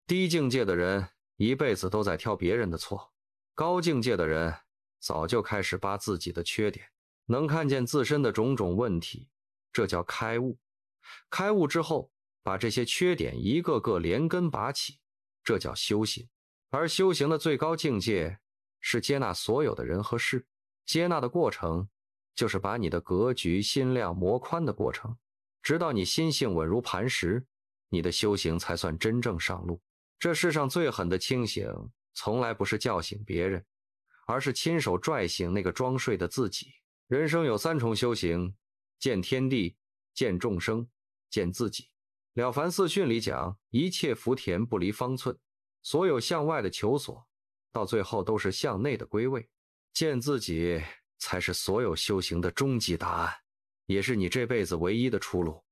低境界的人一辈子都在挑别人的错，高境界的人早就开始扒自己的缺点，能看见自身的种种问题，这叫开悟。开悟之后，把这些缺点一个个连根拔起，这叫修行。而修行的最高境界是接纳所有的人和事，接纳的过程就是把你的格局心量磨宽的过程，直到你心性稳如磐石，你的修行才算真正上路。这世上最狠的清醒，从来不是叫醒别人，而是亲手拽醒那个装睡的自己。人生有3重修行，见天地，见众生，见自己。了凡四训里讲，一切福田不离方寸，所有向外的求索，到最后都是向内的归位。见自己才是所有修行的终极答案，也是你这辈子唯一的出路。